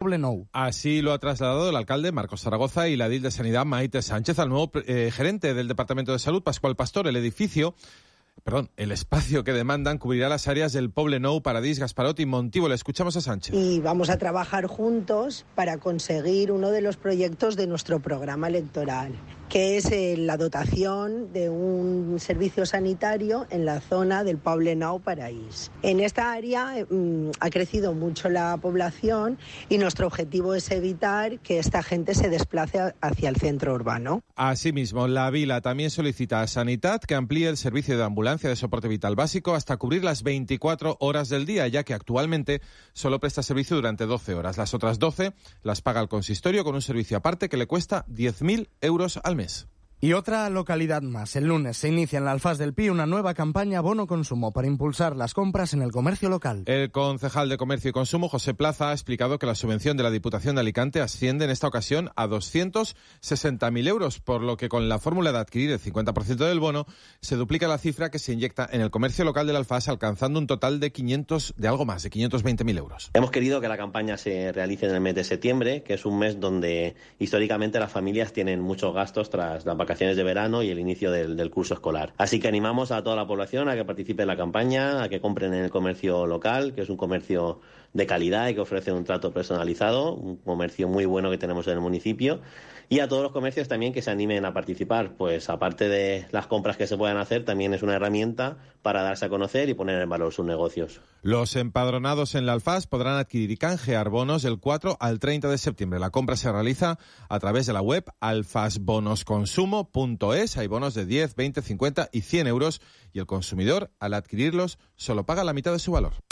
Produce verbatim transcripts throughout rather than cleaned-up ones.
Poblenou. Así lo ha trasladado el alcalde Marcos Zaragoza y la edil de Sanidad Maite Sánchez al nuevo eh, gerente del Departamento de Salud, Pascual Pastor. El edificio... Perdón, el espacio que demandan cubrirá las áreas del Poblenou, Paradís, Gasparot y Montivo. Le escuchamos a Sánchez. Y vamos a trabajar juntos para conseguir uno de los proyectos de nuestro programa electoral, que es eh, la dotación de un servicio sanitario en la zona del Poblenou, Paradís. En esta área eh, ha crecido mucho la población y nuestro objetivo es evitar que esta gente se desplace hacia el centro urbano. Asimismo, la Vila también solicita a Sanitat que amplíe el servicio de ambulancia de soporte vital básico hasta cubrir las veinticuatro horas del día, ya que actualmente solo presta servicio durante doce horas. Las otras doce las paga el consistorio con un servicio aparte que le cuesta diez mil euros al mes. Y otra localidad más. El lunes se inicia en la Alfaz del Pi una nueva campaña Bono Consumo para impulsar las compras en el comercio local. El concejal de Comercio y Consumo, José Plaza, ha explicado que la subvención de la Diputación de Alicante asciende en esta ocasión a doscientos sesenta mil euros, por lo que con la fórmula de adquirir el cincuenta por ciento del bono se duplica la cifra que se inyecta en el comercio local del Alfaz, alcanzando un total de quinientos, de algo más, de quinientos veinte mil euros. Hemos querido que la campaña se realice en el mes de septiembre, que es un mes donde históricamente las familias tienen muchos gastos tras la vacaciones de verano y el inicio del, del curso escolar. Así que animamos a toda la población a que participe en la campaña, a que compren en el comercio local, que es un comercio de calidad y que ofrece un trato personalizado, un comercio muy bueno que tenemos en el municipio, y a todos los comercios también que se animen a participar, pues aparte de las compras que se puedan hacer, también es una herramienta para darse a conocer y poner en valor sus negocios. Los empadronados en la Alfaz podrán adquirir y canjear bonos del cuatro al treinta de septiembre. La compra se realiza a través de la web alfazbonosconsumo punto es. Hay bonos de diez, veinte, cincuenta y cien euros y el consumidor, al adquirirlos, solo paga la mitad de su valor.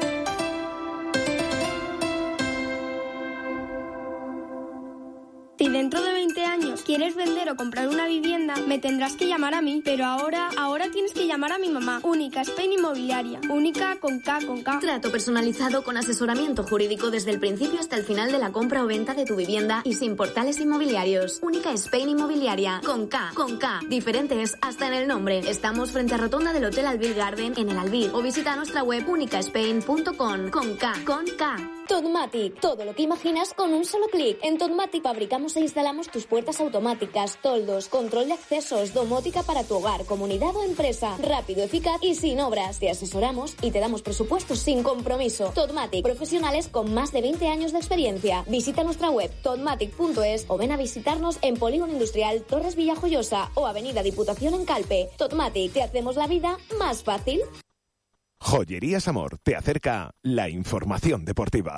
Si dentro de veinte años quieres vender o comprar una vivienda, me tendrás que llamar a mí. Pero ahora, ahora tienes que llamar a mi mamá. Única Spain Inmobiliaria. Única con K, con K. Trato personalizado con asesoramiento jurídico desde el principio hasta el final de la compra o venta de tu vivienda y sin portales inmobiliarios. Única Spain Inmobiliaria. Con K, con K. Diferentes hasta en el nombre. Estamos frente a Rotonda del Hotel Albir Garden en el Albir. O visita nuestra web única spain punto com. Con K, con K. Totmatic. Todo lo que imaginas con un solo clic. En Totmatic fabricamos e instalamos tus puertas automáticas, toldos, control de accesos, domótica para tu hogar, comunidad o empresa. Rápido, eficaz y sin obras. Te asesoramos y te damos presupuestos sin compromiso. Totmatic. Profesionales con más de veinte años de experiencia. Visita nuestra web totmatic punto es o ven a visitarnos en Polígono Industrial Torres Villajoyosa o Avenida Diputación en Calpe. Totmatic. Te hacemos la vida más fácil. Joyerías Amor te acerca la información deportiva.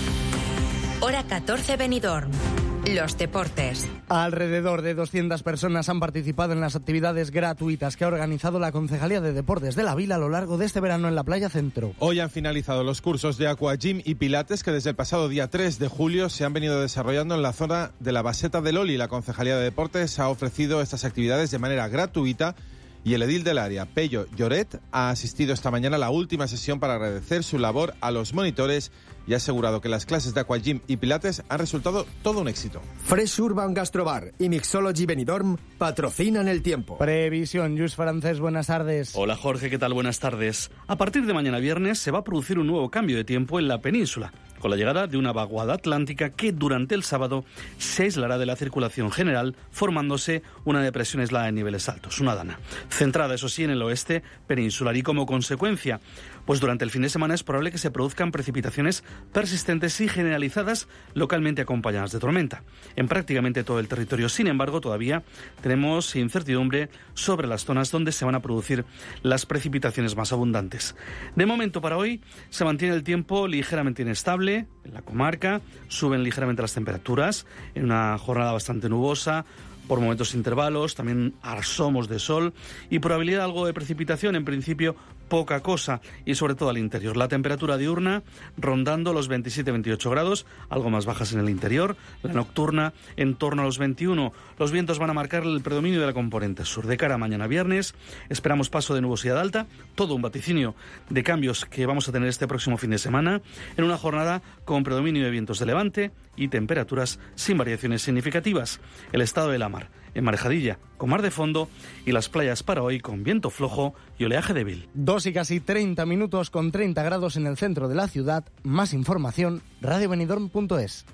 Hora catorce, Benidorm. Los deportes. Alrededor de doscientas personas han participado en las actividades gratuitas que ha organizado la Concejalía de Deportes de la Vila a lo largo de este verano en la Playa Centro. Hoy han finalizado los cursos de Aqua Gym y Pilates que desde el pasado día tres de julio se han venido desarrollando en la zona de la Baseta del Oli. La Concejalía de Deportes ha ofrecido estas actividades de manera gratuita y el edil del área, Pello Lloret, ha asistido esta mañana a la última sesión para agradecer su labor a los monitores y ha asegurado que las clases de Aquagym y Pilates han resultado todo un éxito. Fresh Urban Gastrobar y Mixology Benidorm patrocinan el tiempo. Previsión, Lluís Francés, buenas tardes. Hola Jorge, ¿qué tal? Buenas tardes. A partir de mañana viernes se va a producir un nuevo cambio de tiempo en la península, con la llegada de una vaguada atlántica que durante el sábado se aislará de la circulación general, formándose una depresión aislada en niveles altos, una dana, centrada eso sí en el oeste peninsular, y como consecuencia, pues durante el fin de semana es probable que se produzcan precipitaciones persistentes y generalizadas, localmente acompañadas de tormenta, en prácticamente todo el territorio. Sin embargo, todavía tenemos incertidumbre sobre las zonas donde se van a producir las precipitaciones más abundantes. De momento, para hoy, se mantiene el tiempo ligeramente inestable en la comarca, suben ligeramente las temperaturas, en una jornada bastante nubosa, por momentos intervalos, también asomos de sol y probabilidad algo de precipitación, en principio poca cosa, y sobre todo al interior. La temperatura diurna rondando los veintisiete a veintiocho grados, algo más bajas en el interior, la nocturna en torno a los veintiuno. Los vientos van a marcar el predominio de la componente sur. De cara a mañana viernes esperamos paso de nubosidad alta, todo un vaticinio de cambios que vamos a tener este próximo fin de semana, en una jornada con predominio de vientos de levante y temperaturas sin variaciones significativas. El estado de la mar en Marejadilla con mar de fondo y las playas para hoy con viento flojo y oleaje débil. Dos y casi treinta minutos con treinta grados en el centro de la ciudad. Más información, radio benidorm punto es.